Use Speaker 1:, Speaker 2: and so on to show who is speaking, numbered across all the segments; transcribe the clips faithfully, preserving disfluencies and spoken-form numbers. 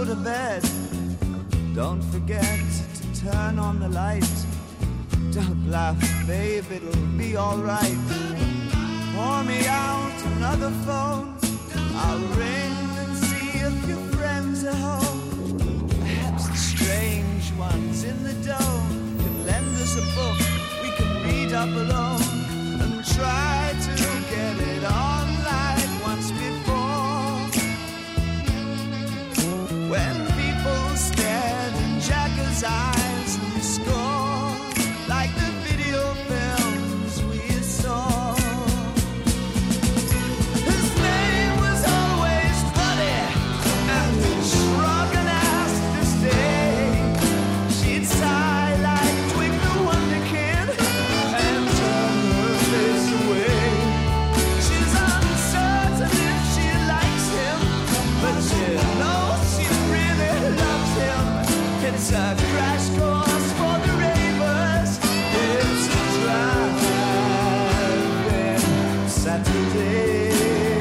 Speaker 1: to bed, don't forget to turn on the light. Don't laugh, babe, it'll be alright. Pour me out another phone, I'll ring and see if your friends are home. Perhaps the strange ones in the dome can lend us a book we can read up alone, and try to get it on like once before. When people stared in Jagger's eyes and score like the video films we saw. His name was always funny, and he'd shrug and ask to stay. She'd sigh like Twig the Wonder Kid and turn her face away. She's uncertain if she likes him, but she knows she really loves him. It's a crash course for the ravers. It's a driving Saturday.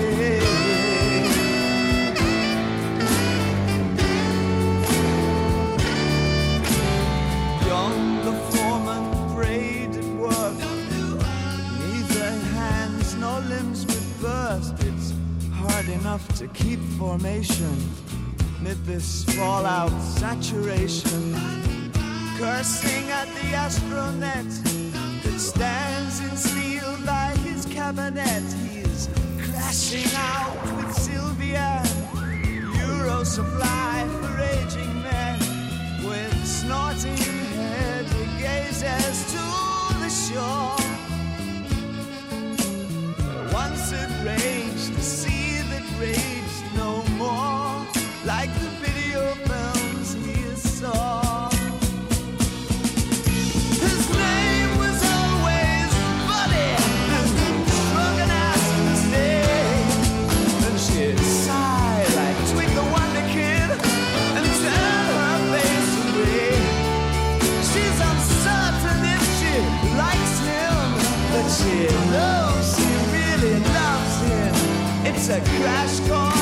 Speaker 1: Young the foreman prayed at work. Neither hands nor limbs would burst. It's hard enough to keep formation amid this fallout saturation. Cursing at the astronet that stands in steel by his cabinet. He's crashing out with Sylvia, Euro supply for aging men. With snorting head he gazes to the shore. Once it raged, the sea that raged no more, like the video films he saw. His name was always Buddy, and shrug and ask to stay. And she'd sigh like Twig the Wonder Kid and turn her face away. She's uncertain if she likes him, but she knows she really loves him. It's a crash course